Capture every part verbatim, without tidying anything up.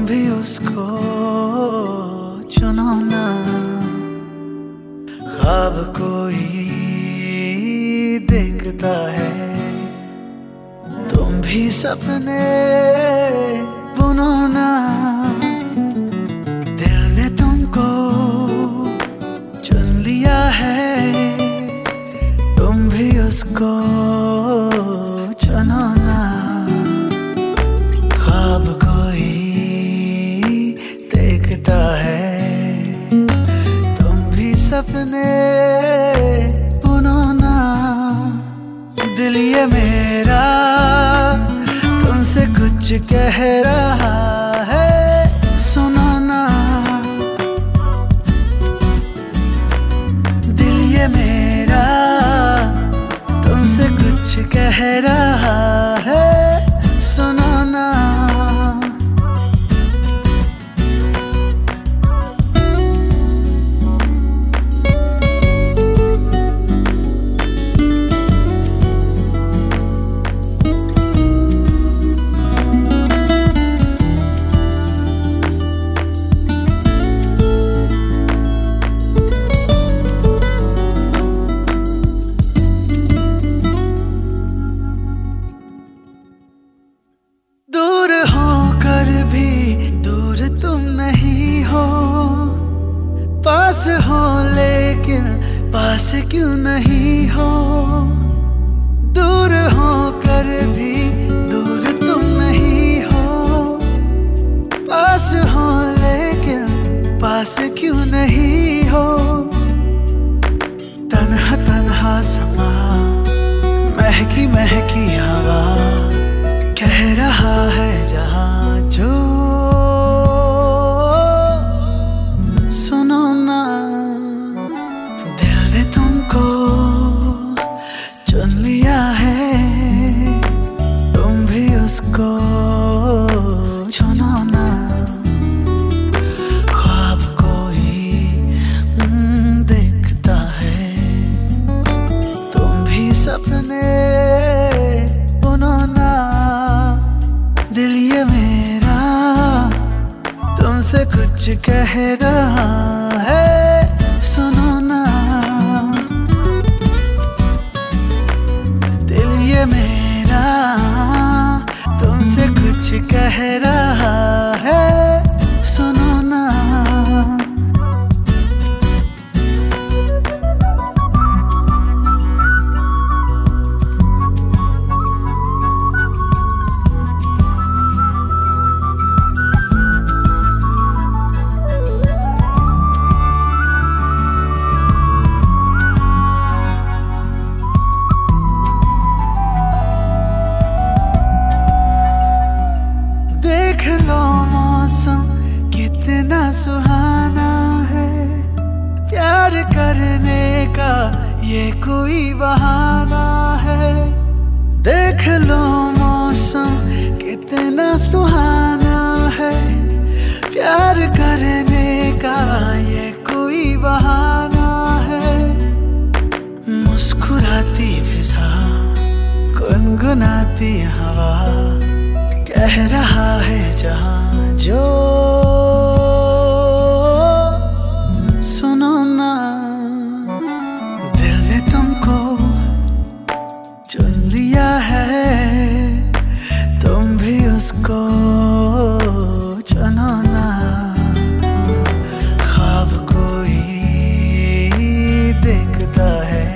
भी उसको चुनो ना। ख्वाब कोई देखता है, तुम भी सपने बुनो ना। दिल ने तुमको चुन लिया है, तुम भी उसको चुनो ना। ख्वाब कोई देखता है, तुम भी सपने बुनो ना। दिल ये मेरा तुमसे कुछ कह रहा है, सुनो ना। दिल ये मेरा तुमसे कुछ कह रहा है, सुनो ना। दूर होकर भी दूर तुम नहीं हो, पास हो लेकिन पास क्यों नहीं हो। दूर होकर भी दूर तुम नहीं हो, पास हो लेकिन पास क्यों नहीं हो। तन्हा तन्हा समा, महकी महकी हवा, कह रहा है जहां जो, सुनो ना। दिल ने तुमको चुन लिया है, तुम भी उसको चुनो ना। ख्वाब कोई देखता है, तुम भी सपने बुनो ना। दिल ये मेरा तुमसे कुछ कह रहा है, सुनो ना। दिल ये मेरा तुमसे कुछ कह रहा है, सुनो ना। देख लो मौसम कितना सुहाना है, प्यार करने का ये कोई बहाना है। देख लो मौसम कितना सुहाना है, प्यार करने का ये कोई बहाना है। मुस्कुराती फिजा, गुनगुनाती हवा, कह रहा है जहां जो, सुनो ना। दिल ने तुमको चुन लिया है, तुम भी उसको चुनो ना। ख्वाब कोई देखता है,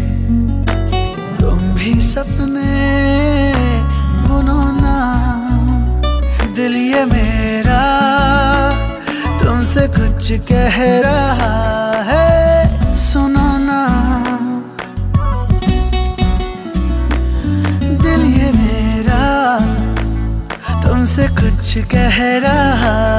तुम भी सपने बुनो ना। दिल ये मेरा तुमसे कुछ कह रहा है, सुनो ना। दिल ये मेरा तुमसे कुछ कह रहा